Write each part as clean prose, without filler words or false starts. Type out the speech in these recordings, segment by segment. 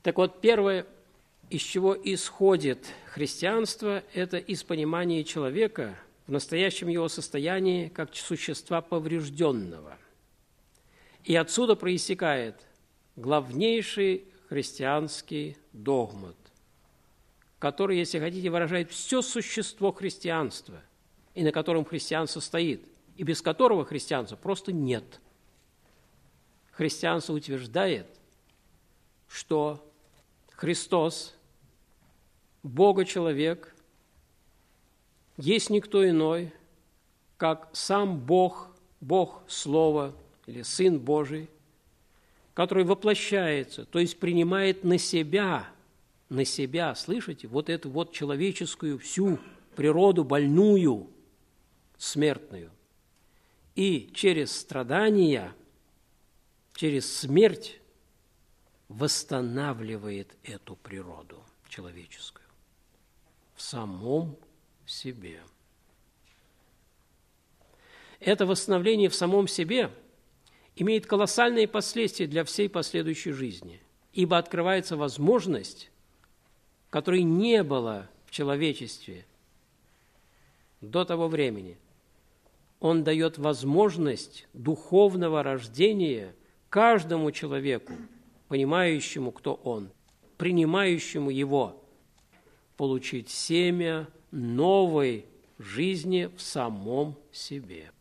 Так вот, первое, из чего исходит христианство, это из понимания человека в настоящем его состоянии как существа поврежденного. И отсюда проистекает главнейший христианский догмат, который, если хотите, выражает все существо христианства, и на котором христианство стоит, и без которого христианства просто нет. Христианство утверждает, что Христос, Бога-человек, есть никто иной, как сам Бог, Бог Слово или Сын Божий, который воплощается, то есть принимает на себя, слышите, вот эту вот человеческую всю природу больную, смертную, и через страдания, через смерть восстанавливает эту природу человеческую в самом себе. Это восстановление в самом себе имеет колоссальные последствия для всей последующей жизни, ибо открывается возможность, которой не было в человечестве до того времени. Он дает возможность духовного рождения каждому человеку, понимающему, кто он, принимающему его, получить семя новой жизни в самом себе.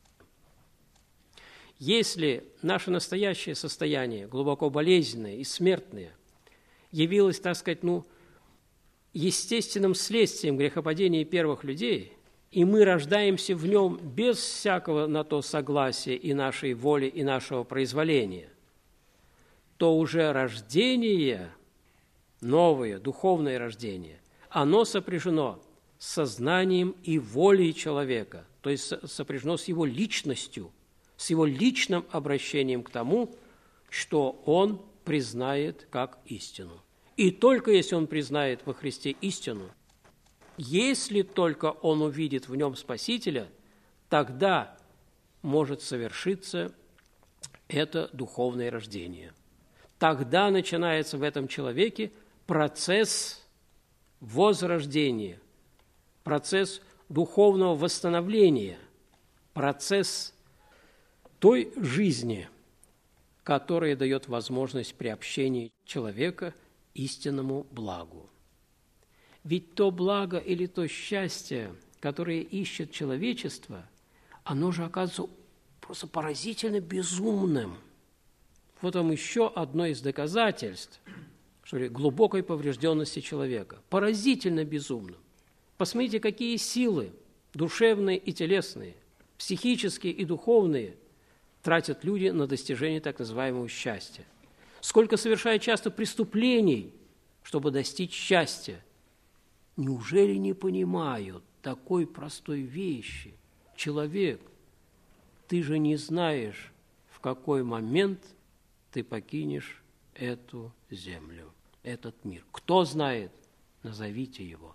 Если наше настоящее состояние, глубоко болезненное и смертное, явилось, так сказать, естественным следствием грехопадения первых людей, и мы рождаемся в нем без всякого на то согласия и нашей воли, и нашего произволения, то уже рождение, новое, духовное рождение, оно сопряжено с сознанием и волей человека, то есть сопряжено с его личностью, с его личным обращением к тому, что он признает как истину. И только если он признает во Христе истину, если только он увидит в нем Спасителя, тогда может совершиться это духовное рождение. Тогда начинается в этом человеке процесс возрождения, процесс духовного восстановления, процесс той жизни, которая дает возможность приобщения человека истинному благу. Ведь то благо или то счастье, которое ищет человечество, оно же оказывается просто поразительно безумным. Вот вам еще одно из доказательств, что ли, глубокой поврежденности человека. Поразительно безумным. Посмотрите, какие силы душевные и телесные, психические и духовные тратят люди на достижение так называемого счастья. Сколько совершают часто преступлений, чтобы достичь счастья. Неужели не понимают такой простой вещи? Человек, ты же не знаешь, в какой момент ты покинешь эту землю, этот мир. Кто знает? Назовите его.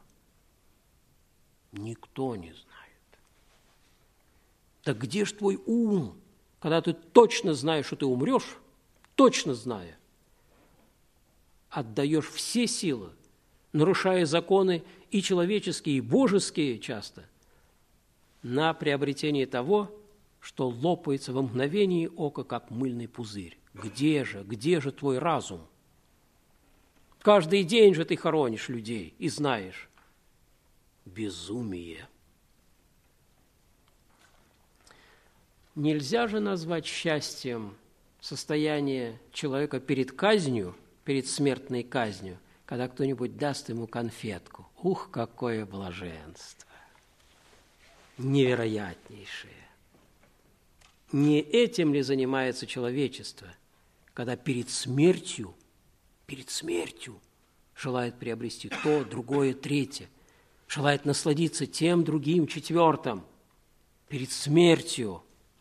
Никто не знает. Так где же твой ум, когда ты точно знаешь, что ты умрешь, точно зная, отдаешь все силы, нарушая законы и человеческие, и божеские часто, на приобретение того, что лопается во мгновение ока, как мыльный пузырь. Где же твой разум? Каждый день же ты хоронишь людей и знаешь. Безумие. Нельзя же назвать счастьем состояние человека перед казнью, перед смертной казнью, когда кто-нибудь даст ему конфетку. Ух, какое блаженство! Невероятнейшее! Не этим ли занимается человечество, когда перед смертью желает приобрести то, другое, третье, желает насладиться тем, другим, четвертым, перед смертью?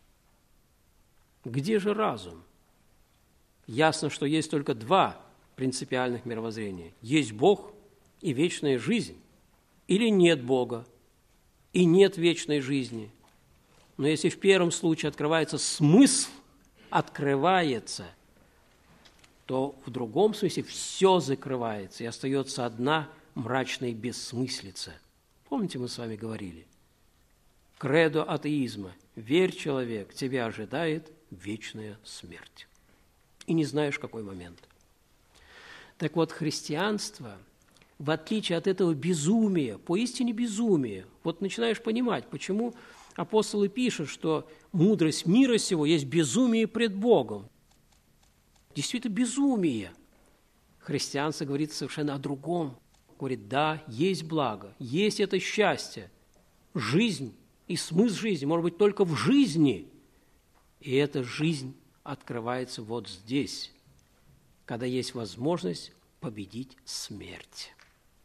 Где же разум? Ясно, что есть только два принципиальных мировоззрения. Есть Бог и вечная жизнь. Или нет Бога и нет вечной жизни. Но если в первом случае открывается смысл, открывается то в другом смысле все закрывается, и остается одна мрачная бессмыслица. Помните, мы с вами говорили? Кредо атеизма. Верь, человек, тебя ожидает вечная смерть. И не знаешь, какой момент. Так вот, христианство, в отличие от этого безумия, поистине безумия, вот начинаешь понимать, почему апостолы пишут, что мудрость мира сего есть безумие пред Богом. Действительно, безумие. Христианство говорит совершенно о другом. Говорит, да, есть благо, есть это счастье, жизнь и смысл жизни, может быть, только в жизни. И эта жизнь открывается вот здесь, когда есть возможность победить смерть.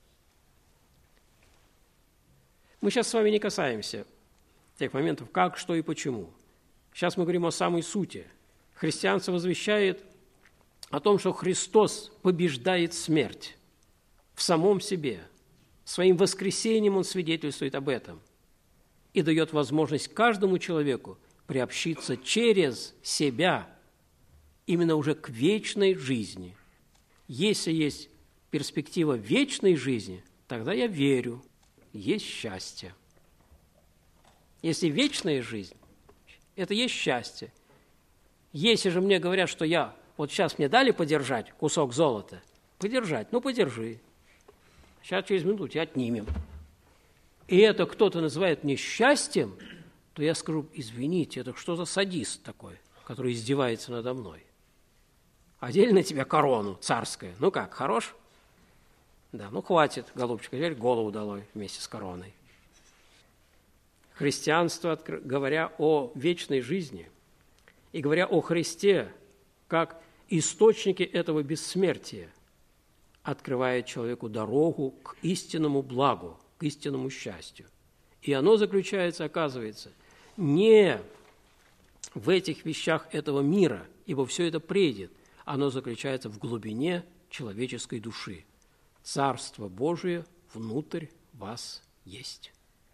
Мы сейчас с вами не касаемся тех моментов, как, что и почему. Сейчас мы говорим о самой сути. Христианство возвещает о том, что Христос побеждает смерть в самом себе. Своим воскресением Он свидетельствует об этом и дает возможность каждому человеку приобщиться через себя именно уже к вечной жизни. Если есть перспектива вечной жизни, тогда я верю, есть счастье. Если вечная жизнь, это есть счастье. Если же мне говорят, что вот сейчас мне дали подержать кусок золота, подержать, ну подержи. Сейчас через минуту тебя отнимем. И это кто-то называет несчастьем, то я скажу, извините, это что за садист такой, который издевается надо мной? Одели на тебя корону царскую. Ну как, хорош? Да, ну хватит, голубчик, теперь голову долой вместе с короной. Христианство, говоря о вечной жизни и говоря о Христе как источнике этого бессмертия, открывает человеку дорогу к истинному благу, к истинному счастью. И оно заключается, оказывается, не в этих вещах этого мира, ибо все это придет, оно заключается в глубине человеческой души. Царство Божие внутрь вас есть.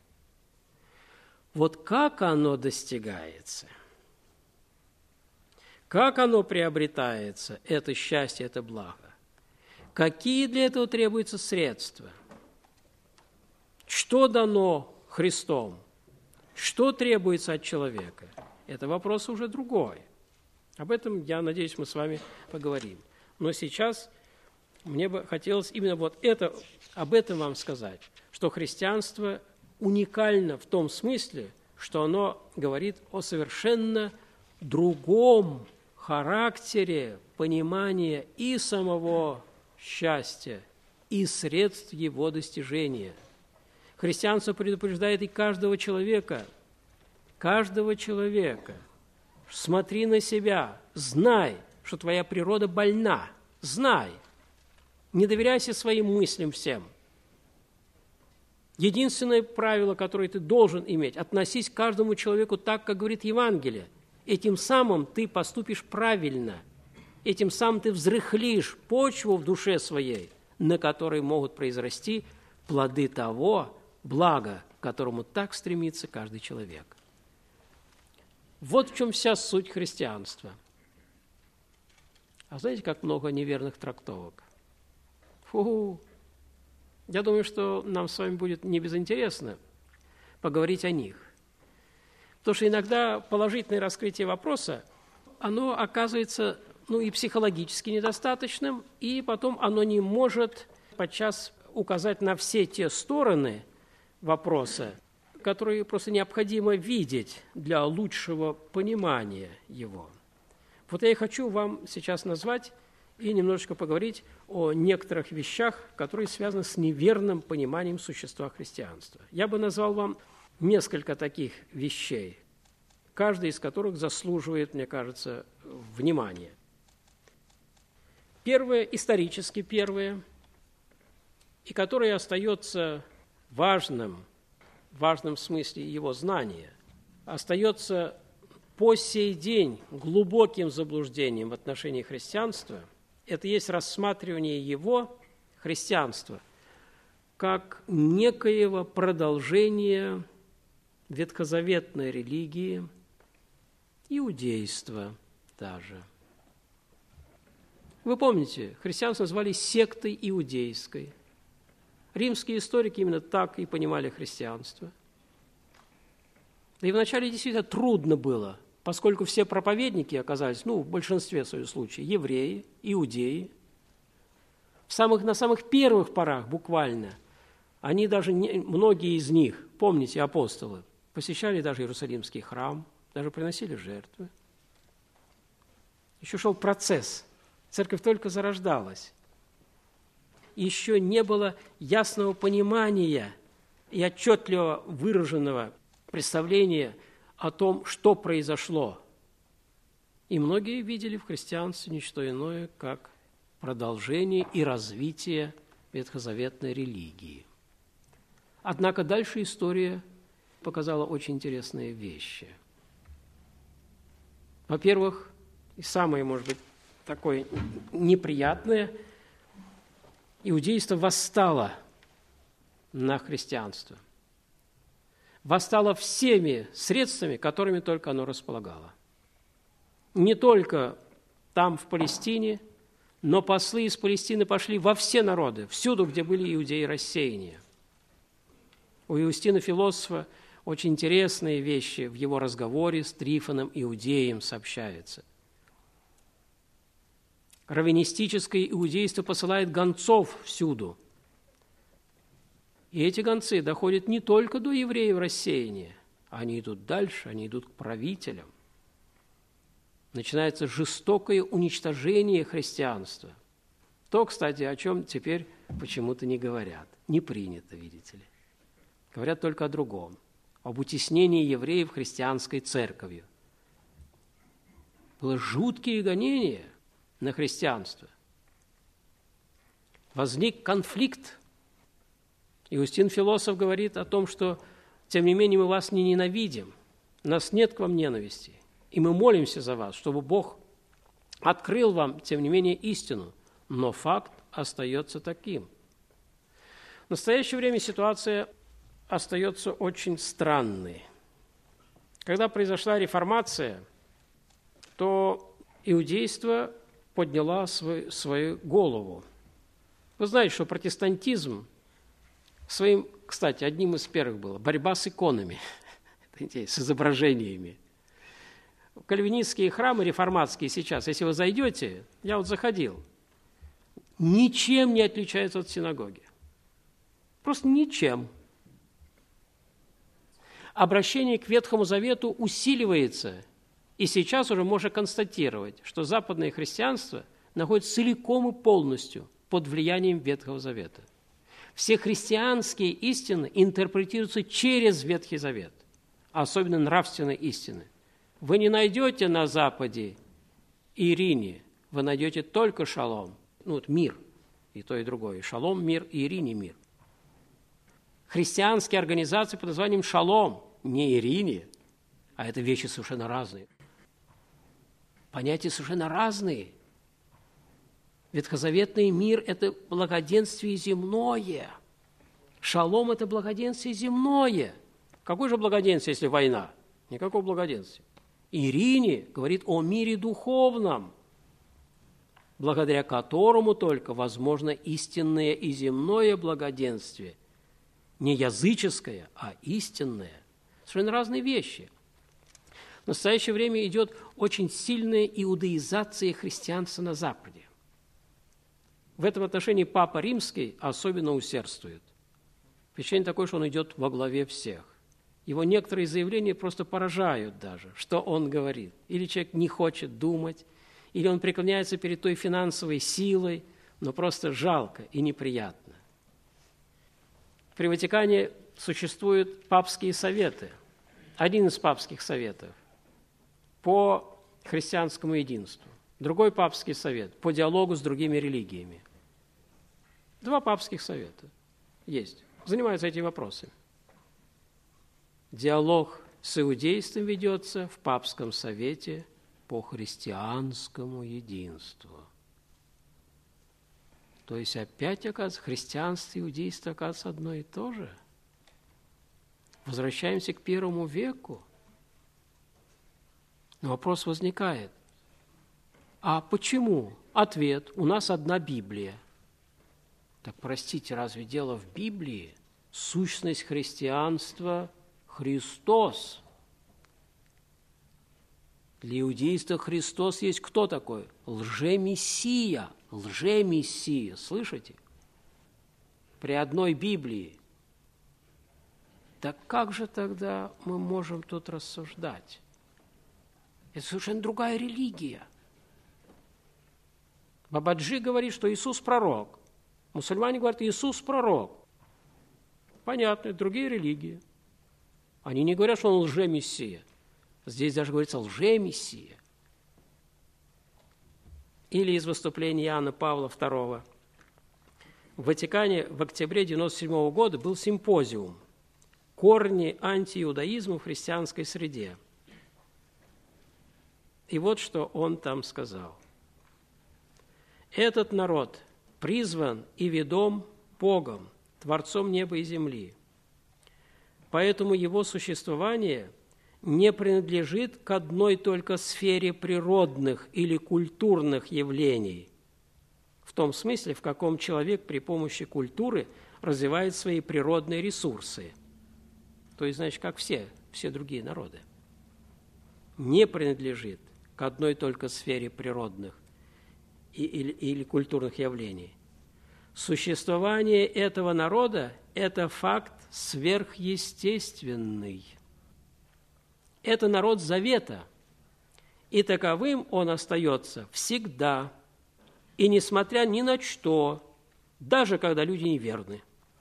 Вот как оно достигается, как оно приобретается, это счастье, это благо, какие для этого требуются средства, что дано Христом, что требуется от человека, это вопрос уже другой. Об этом, я надеюсь, мы с вами поговорим. Но сейчас мне бы хотелось именно об этом вам сказать, что христианство уникально в том смысле, что оно говорит о совершенно другом характере понимания и самого счастья, и средств его достижения. Христианство предупреждает и каждого человека. Смотри на себя, знай, что твоя природа больна, знай. Не доверяйся своим мыслям всем. Единственное правило, которое ты должен иметь, относись к каждому человеку так, как говорит Евангелие. Этим самым ты поступишь правильно. Этим самым ты взрыхлишь почву в душе своей, на которой могут произрасти плоды того блага, к которому так стремится каждый человек. Вот в чем вся суть христианства. А знаете, как много неверных трактовок? Я думаю, что нам с вами будет не безинтересно поговорить о них. Потому что иногда положительное раскрытие вопроса, оно оказывается и психологически недостаточным, и потом оно не может подчас указать на все те стороны вопроса, которые просто необходимо видеть для лучшего понимания его. Вот я и хочу вам сейчас назвать и немножечко поговорить о некоторых вещах, которые связаны с неверным пониманием существа христианства. Я бы назвал вам несколько таких вещей, каждая из которых заслуживает, мне кажется, внимания. Первое, исторически первое, и которое остается важным в смысле его знания, остается по сей день глубоким заблуждением в отношении христианства, это есть рассматривание его, христианства, как некоего продолжения ветхозаветной религии, иудейства даже. Вы помните, христианство назвали сектой иудейской. Римские историки именно так и понимали христианство. И вначале действительно трудно было, поскольку все проповедники оказались, в большинстве своих случаев, евреи, иудеи. На самых первых порах буквально, они даже, многие из них, помните, апостолы, посещали даже Иерусалимский храм, даже приносили жертвы. Еще шел процесс, церковь только зарождалась. Еще не было ясного понимания и отчетливо выраженного представления о том, что произошло. И многие видели в христианстве не что иное, как продолжение и развитие ветхозаветной религии. Однако дальше история показала очень интересные вещи. Во-первых, и самое, может быть, такое неприятное, иудейство восстало на христианство. Восстало всеми средствами, которыми только оно располагало. Не только там, в Палестине, но послы из Палестины пошли во все народы, всюду, где были иудеи рассеяния. У Иустина Философа очень интересные вещи в его разговоре с Трифоном Иудеем сообщаются. Раввинистическое иудейство посылает гонцов всюду. И эти гонцы доходят не только до евреев рассеяния, они идут дальше, они идут к правителям. Начинается жестокое уничтожение христианства. То, кстати, о чем теперь почему-то не говорят. Не принято, видите ли. Говорят только о другом. Об утеснении евреев христианской церковью. Было жуткие гонения на христианство. Возник конфликт. Иустин Философ говорит о том, что, тем не менее, мы вас не ненавидим, у нас нет к вам ненависти, и мы молимся за вас, чтобы Бог открыл вам, тем не менее, истину, но факт остается таким. В настоящее время ситуация остается очень странной. Когда произошла реформация, то иудейство подняло свою голову. Вы знаете, что протестантизм своим, кстати, одним из первых было борьба с иконами, с изображениями. Кальвинистские храмы реформатские сейчас, если вы зайдете, я вот заходил, ничем не отличаются от синагоги. Просто ничем. Обращение к Ветхому Завету усиливается, и сейчас уже можно констатировать, что западное христианство находится целиком и полностью под влиянием Ветхого Завета. Все христианские истины интерпретируются через Ветхий Завет, особенно нравственные истины. Вы не найдете на Западе Ирине, вы найдете только шалом, мир, и то, и другое. Шалом – мир, и Ирине – мир. Христианские организации под названием «Шалом», не Ирине, а это вещи совершенно разные. Понятия совершенно разные. Ветхозаветный мир – это благоденствие земное. Шалом – это благоденствие земное. Какое же благоденствие, если война? Никакого благоденствия. Ирине говорит о мире духовном, благодаря которому только возможно истинное и земное благоденствие. Не языческое, а истинное. Совершенно разные вещи. В настоящее время идет очень сильная иудаизация христианства на Западе. В этом отношении Папа Римский особенно усердствует. Впечатление такое, что он идет во главе всех. Его некоторые заявления просто поражают даже, что он говорит. Или человек не хочет думать, или он преклоняется перед той финансовой силой, но просто жалко и неприятно. При Ватикане существуют папские советы. Один из папских советов по христианскому единству. Другой папский совет по диалогу с другими религиями. 2 папских совета есть. Занимаются этими вопросами. Диалог с иудейством ведется в папском совете по христианскому единству. То есть опять, оказывается, христианство и иудейство, оказывается, одно и то же. Возвращаемся к первому веку. Но вопрос возникает. А почему Ответ: у нас одна Библия. Так, простите, разве дело в Библии? Сущность христианства – Христос. Для иудейства Христос есть кто такой? Лжемессия. Лжемессия. Слышите? При одной Библии. Так как же тогда мы можем тут рассуждать? Это совершенно другая религия. Бабаджи говорит, что Иисус пророк. Мусульмане говорят, Иисус пророк. Понятно, это другие религии. Они не говорят, что он лжемессия. Здесь даже говорится лжемессия. Или из выступления Иоанна Павла II. В Ватикане в октябре 1997 года был симпозиум «Корни антииудаизма в христианской среде». И вот что он там сказал. «Этот народ призван и ведом Богом, Творцом неба и земли. Поэтому его существование не принадлежит к одной только сфере природных или культурных явлений, в том смысле, в каком человек при помощи культуры развивает свои природные ресурсы. То есть, значит, как все другие народы. Не принадлежит к одной только сфере природных или культурных явлений. Существование этого народа – это факт сверхъестественный. Это народ завета, и таковым он остается всегда, и несмотря ни на что, даже когда люди неверны.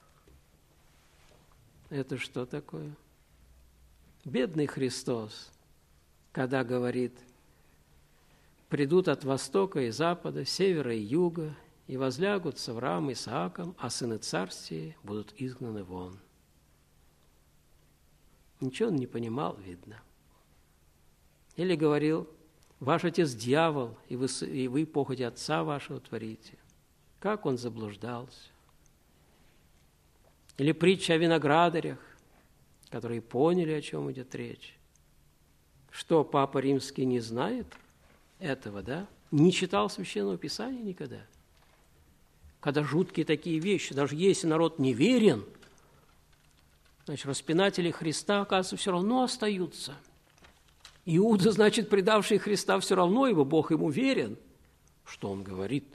Это что такое? Бедный Христос, когда говорит: «Придут от востока и запада, севера и юга, и возлягут с Авраамом и Исааком, а сыны царствия будут изгнаны вон». Ничего он не понимал, видно. Или говорил: «Ваш отец дьявол, и вы похоти отца вашего творите». Как он заблуждался. Или притча о виноградарях, которые поняли, о чем идет речь. Что, Папа Римский не знает этого, да? Не читал Священного Писания никогда? Когда жуткие такие вещи, даже если народ неверен, значит, распинатели Христа, оказывается, все равно остаются. Иуда, значит, предавший Христа, все равно его Бог ему верен. Что он говорит?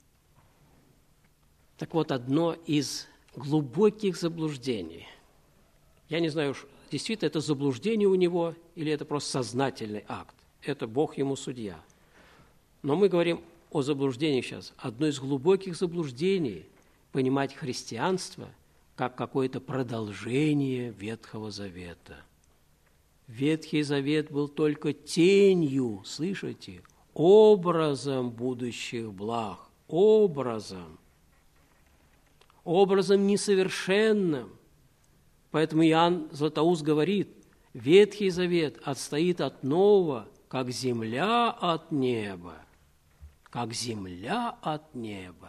Так вот, одно из глубоких заблуждений. Я не знаю, действительно это заблуждение у него или это просто сознательный акт. Это Бог ему судья. Но мы говорим о заблуждениях сейчас. Одно из глубоких заблуждений – понимать христианство как какое-то продолжение Ветхого Завета. Ветхий Завет был только тенью, слышите, образом будущих благ, образом несовершенным. Поэтому Иоанн Златоуст говорит: Ветхий Завет отстоит от Нового, как земля от неба. Как земля от неба.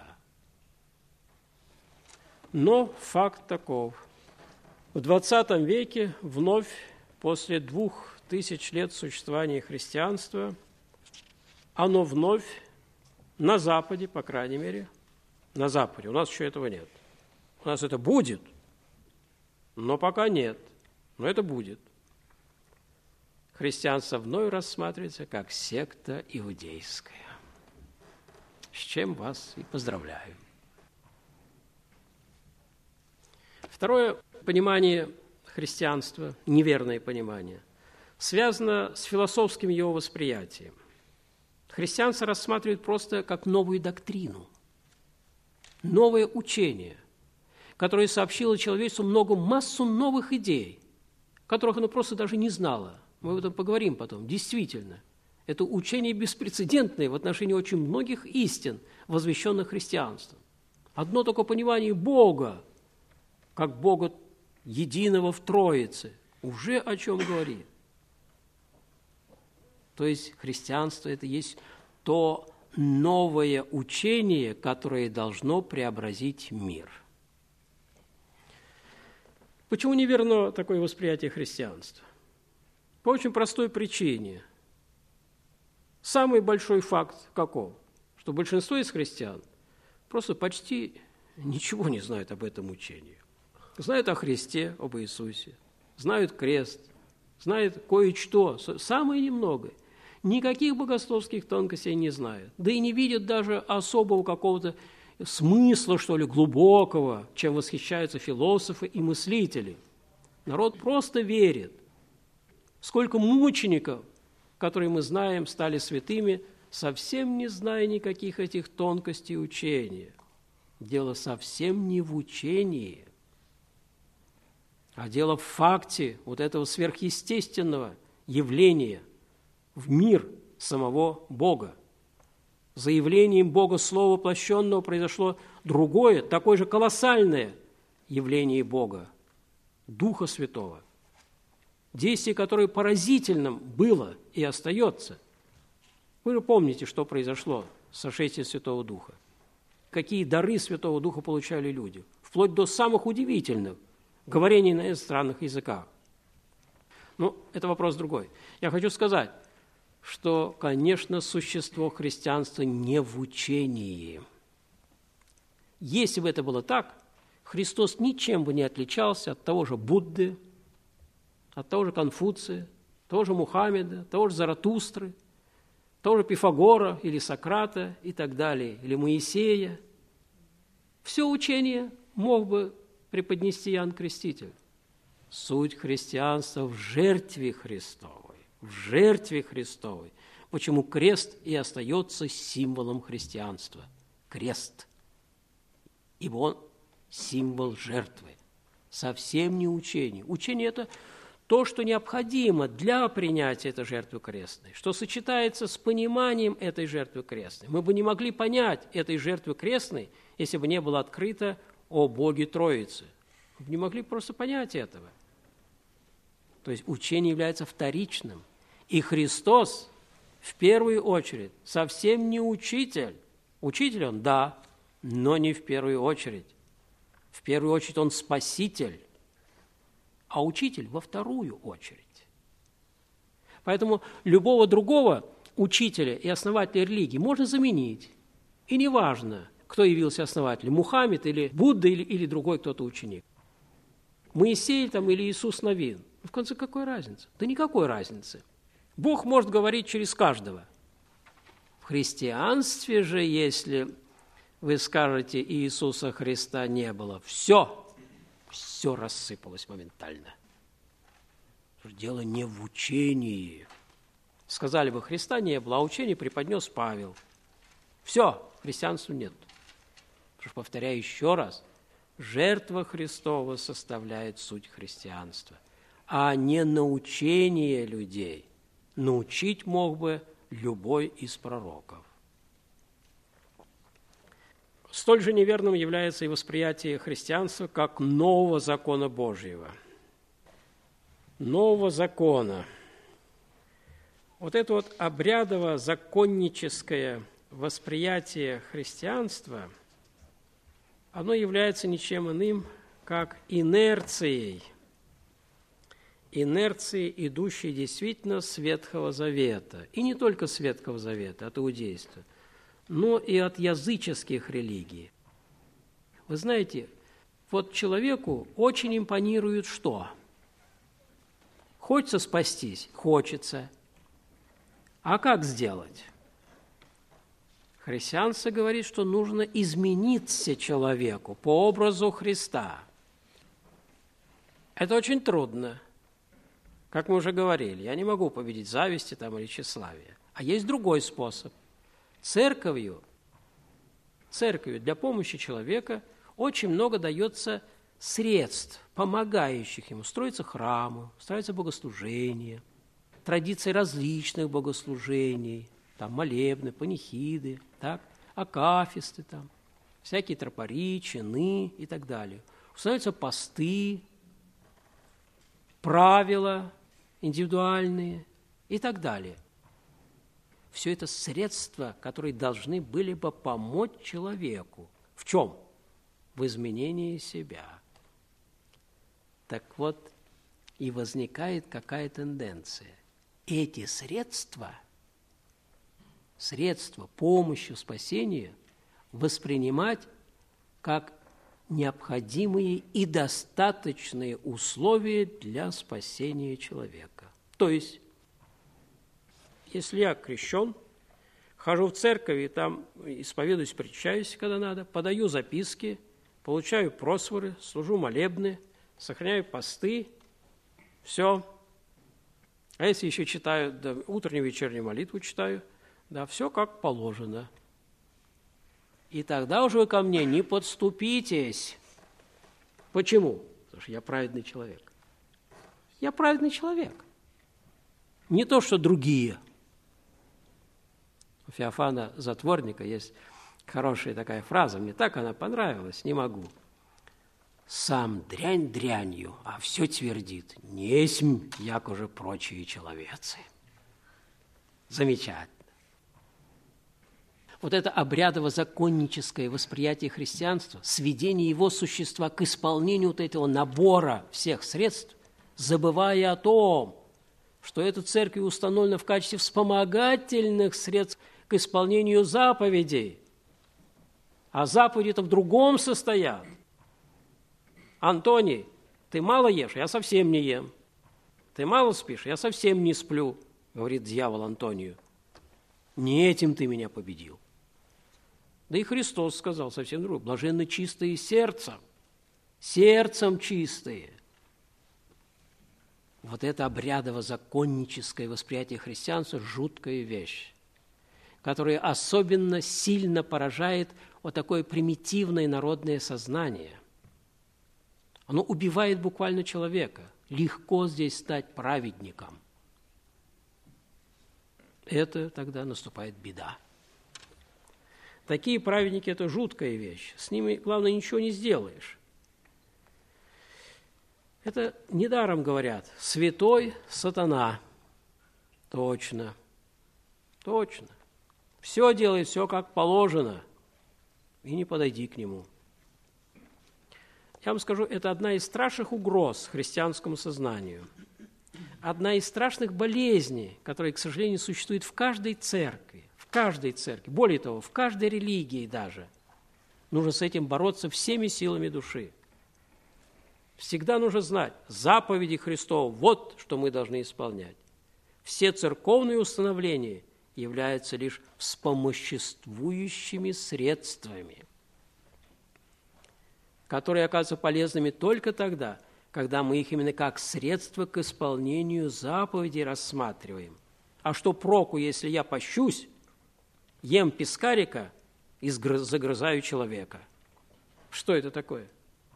Но факт таков. В 20 веке вновь, после 2000 лет существования христианства, оно вновь на Западе, по крайней мере, на Западе, у нас еще этого нет. У нас это будет, но пока нет, но это будет. Христианство вновь рассматривается как секта иудейская. С чем вас и поздравляю. Второе понимание христианства, неверное понимание, связано с философским его восприятием. Христианство рассматривает просто как новую доктрину, новое учение, которое сообщило человечеству массу новых идей, которых оно просто даже не знало. Мы об этом поговорим потом. Действительно, это учение беспрецедентное в отношении очень многих истин, возвещенных христианством. Одно только понимание Бога, как Бога единого в Троице, уже о чем говорит. То есть христианство – это есть то новое учение, которое должно преобразить мир. Почему неверно такое восприятие христианства? По очень простой причине. Самый большой факт каков? что большинство из христиан просто почти ничего не знают об этом учении. Знают о Христе, об Иисусе, знают крест, знают кое-что, самое немного. Никаких богословских тонкостей не знают, да и не видят даже особого какого-то смысла, что ли, глубокого, чем восхищаются философы и мыслители. Народ просто верит. Сколько мучеников, которые мы знаем, стали святыми, совсем не зная никаких этих тонкостей учения. Дело совсем не в учении, а дело в факте вот этого сверхъестественного явления в мир самого Бога. За явлением Бога Слова воплощенного произошло другое, такое же колоссальное явление Бога, Духа Святого. Действие, которое поразительным было и остается. Вы же помните, что произошло с сошествием Святого Духа. Какие дары Святого Духа получали люди, вплоть до самых удивительных говорений на иностранных языках. Ну, это вопрос другой. Я хочу сказать, что, конечно, существо христианства не в учении. Если бы это было так, Христос ничем бы не отличался от того же Будды, от того же Конфуция, того же Мухаммеда, того же Заратустры, того же Пифагора или Сократа и так далее, или Моисея. Все учение мог бы преподнести Иоанн Креститель. Суть христианства в жертве Христовой. В жертве Христовой. Почему крест и остается символом христианства? Крест. Ибо он символ жертвы. Совсем не учение. Учение – это то, что необходимо для принятия этой жертвы крестной, что сочетается с пониманием этой жертвы крестной. Мы бы не могли понять этой жертвы крестной, если бы не было открыто о Боге Троицы. Мы бы не могли просто понять этого. То есть учение является вторичным. И Христос, в первую очередь, совсем не учитель. Учитель он, да, но не в первую очередь. В первую очередь он спаситель, а учитель во вторую очередь. Поэтому любого другого учителя и основателя религии можно заменить. И неважно, кто явился основателем, Мухаммед или Будда или другой кто-то ученик. Моисей там, или Иисус Навин. В конце какой разницы? Да никакой разницы. Бог может говорить через каждого. В христианстве же, если вы скажете, Иисуса Христа не было, все рассыпалось моментально. Дело не в учении. Сказали бы, Христа не было, а учение преподнес Павел. Все, христианства нет. Потому что, повторяю еще раз, жертва Христова составляет суть христианства, а не научение людей. Научить мог бы любой из пророков. Столь же неверным является и восприятие христианства как нового закона Божьего. Нового закона. Вот это вот обрядово-законническое восприятие христианства, оно является ничем иным, как инерцией, идущей действительно с Ветхого Завета. И не только с Ветхого Завета, от иудейства, но и от языческих религий. Вы знаете, вот человеку очень импонирует что? Хочется спастись? Хочется. А как сделать? Христианство говорит, что нужно измениться человеку по образу Христа. Это очень трудно. Как мы уже говорили, я не могу победить зависти там, или тщеславие. А есть другой способ. Церковью для помощи человека очень много дается средств, помогающих ему. Строятся храмы, строятся богослужения, традиции различных богослужений, там молебны, панихиды, так, акафисты, там, всякие тропари, чины и так далее. Устанавливаются посты, правила индивидуальные и так далее. Все это средства, которые должны были бы помочь человеку. В чем? В изменении себя. Так вот, и возникает какая тенденция. Эти средства средства помощи, спасения воспринимать как необходимые и достаточные условия для спасения человека. То есть, если я крещен, хожу в церковь и там исповедуюсь, причащаюсь, когда надо, подаю записки, получаю просфоры, служу молебны, сохраняю посты, все. А если еще читаю, да, утреннюю, вечернюю молитву читаю, да, все как положено. И тогда уже вы ко мне не подступитесь. Почему? Потому что я праведный человек. Я праведный человек. Не то, что другие. У Феофана Затворника есть хорошая такая фраза, мне так она понравилась, не могу. «Сам дрянь дрянью, а все твердит, несмь, як уже прочие человецы». Замечательно. Вот это обрядово-законническое восприятие христианства, сведение его существа к исполнению вот этого набора всех средств, забывая о том, что эта церковь установлена в качестве вспомогательных средств к исполнению заповедей, а заповеди-то в другом состоят. Антоний, ты мало ешь, я совсем не ем. Ты мало спишь, я совсем не сплю, говорит дьявол Антонию. Не этим ты меня победил. Да и Христос сказал совсем другое. Блаженны чистые сердцем, сердцем чистые. Вот это обрядово-законническое восприятие христианства – жуткая вещь, которая особенно сильно поражает вот такое примитивное народное сознание. Оно убивает буквально человека. Легко здесь стать праведником. Это тогда наступает беда. Такие праведники – это жуткая вещь. С ними, главное, ничего не сделаешь. Это недаром говорят «святой сатана». Точно, точно. Все делает, все как положено, и не подойди к нему. Я вам скажу, это одна из страшных угроз христианскому сознанию. Одна из страшных болезней, которая, к сожалению, существует в каждой церкви. В каждой церкви. Более того, в каждой религии даже. Нужно с этим бороться всеми силами души. Всегда нужно знать, заповеди Христова, вот что мы должны исполнять. Все церковные установления являются лишь вспомоществующими средствами, которые оказываются полезными только тогда, когда мы их именно как средство к исполнению заповедей рассматриваем. А что проку, если я пощусь, ем пескарика и загрызаю человека? Что это такое?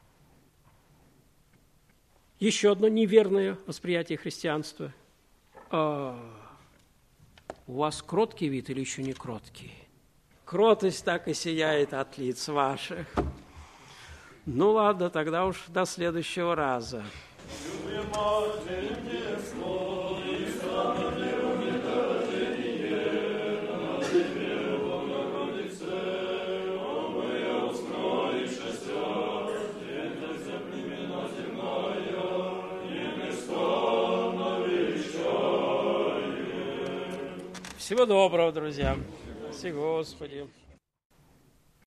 Еще одно неверное восприятие христианства. У вас кроткий вид или еще не кроткий? Кротость так и сияет от лиц ваших. Ну ладно, тогда уж до следующего раза. Всего доброго, друзья. Спаси Господи.